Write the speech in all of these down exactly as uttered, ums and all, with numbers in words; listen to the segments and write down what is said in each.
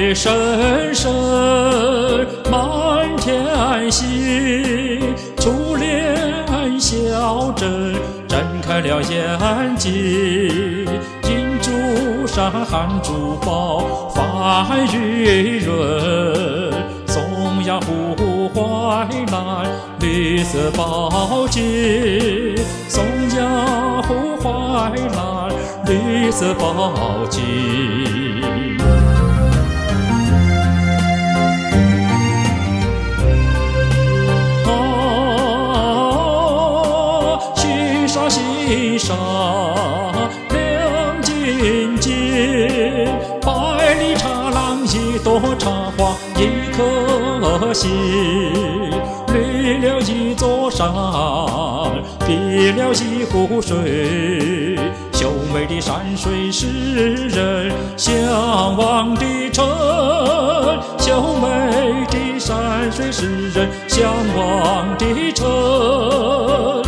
雨声声满天星，初恋笑着睁开了眼睛，银珠山含珠宝泛玉润，松阳湖淮南绿色宝金，松阳湖淮南绿色宝金。西沙亮晶晶，百里茶廊一朵茶花一颗心，绿了一座山，碧了一湖水，秀美的山水是人向往的城，秀美的山水是人向往的城。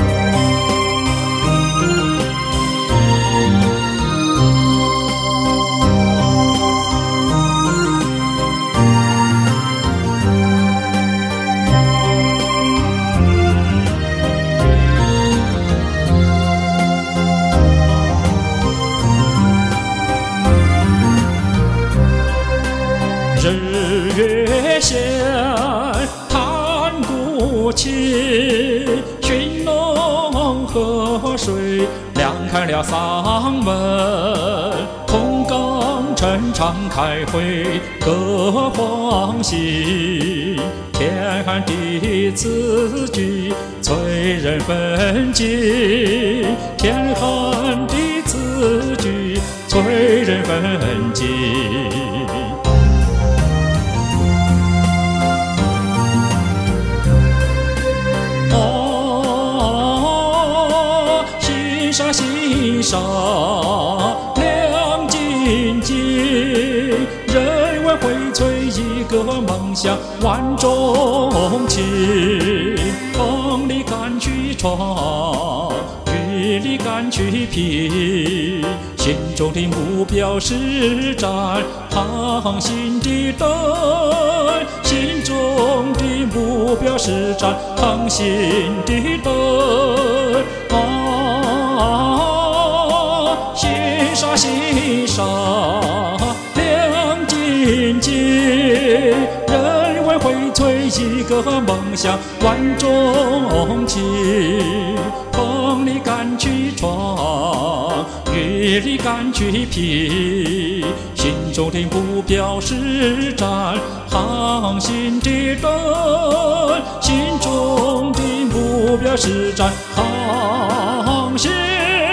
日月闲，弹古琴，寻弄河水，亮开了嗓门。铜钢城常开会，歌欢喜，天寒地词句催人奋进，天寒地词句催人奋进。西沙亮晶晶，人文荟萃一个梦想万众情。风里赶去闯，雨里赶去拼，心中的目标是盏航行的灯，心中的目标是盏航行的灯。西沙西沙亮晶晶，人文荟萃一个梦想万众情。风里赶去闯，雨里赶去拼，心中的目标是盏航行的灯，心中的目标是盏航行